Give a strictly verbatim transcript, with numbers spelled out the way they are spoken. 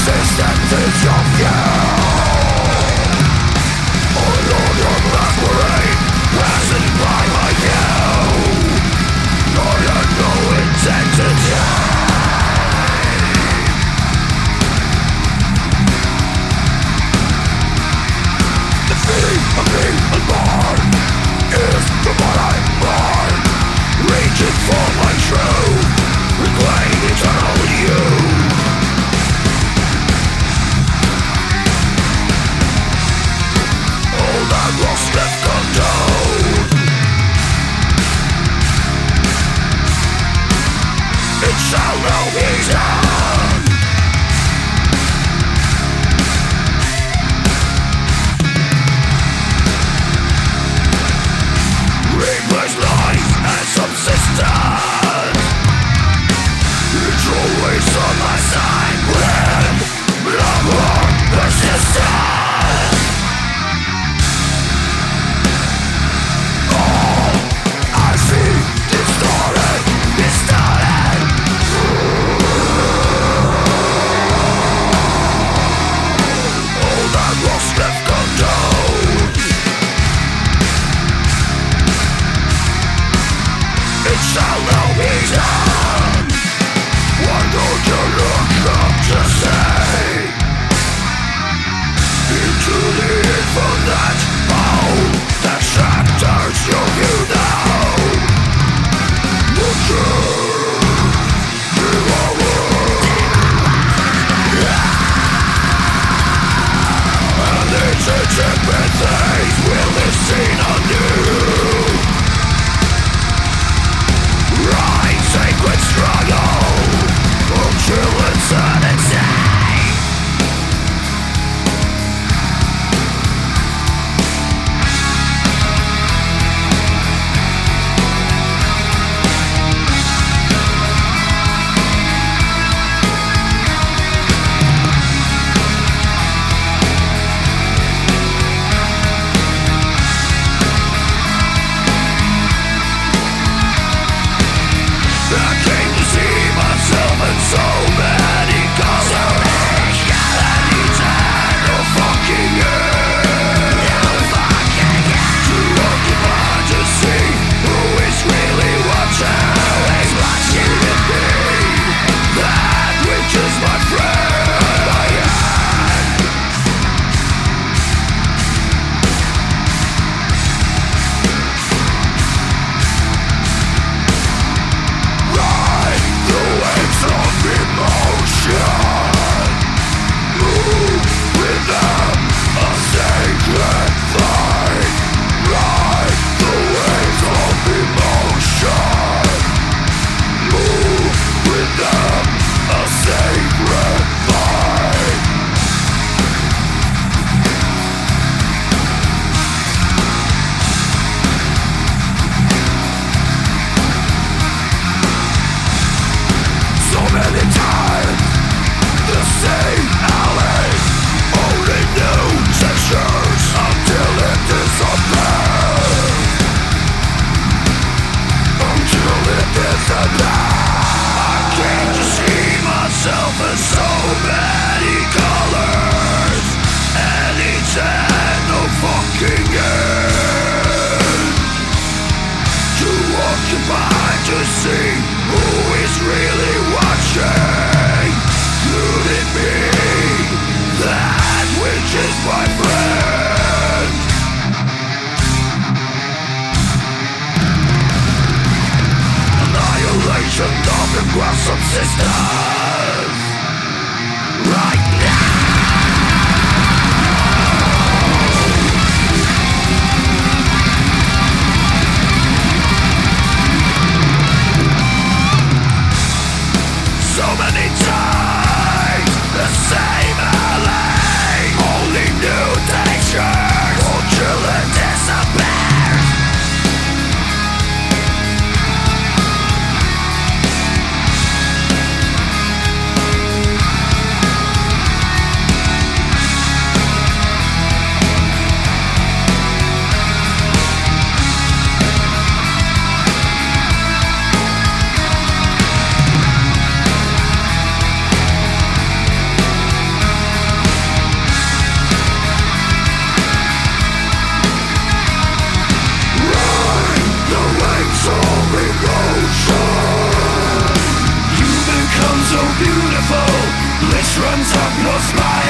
Existence is your view. Oh Lord, your black parade passing by my view. Nor had no intent to die. The feeling of being unborn is the one I mourn. Reaching for my truth, reclaim eternal you. All that was left undone, it shall now be done. Replace life and subsistence. It's always on my side when love persistence. All I see distorted, distorted. All that was left undone, it shall now be done. Why don't you look up to say into the infinite hole that shatters your view now? The truth, and these ancient things will be seen anew. Right, sacred struggle until eternity. I came to see myself in so many colors, an eternal fucking end. To occupy, to see who is really watching, who is watching me, that which is my friend, my hand. Ride the waves of emotion, move with them, a sacred fight. Ride the waves of emotion, move with them, a sacred fight. So many times, the same alley, only new textures until it disappears. Until it disappears. I came to see myself in so many colors, and each had no fucking end. To occupy, to see who is really watching. Could it be that which is my friend? Annihilation of the gross subsistence. Right now. So many times, the same alley, only new textures until it disappears. Which runs up your spine.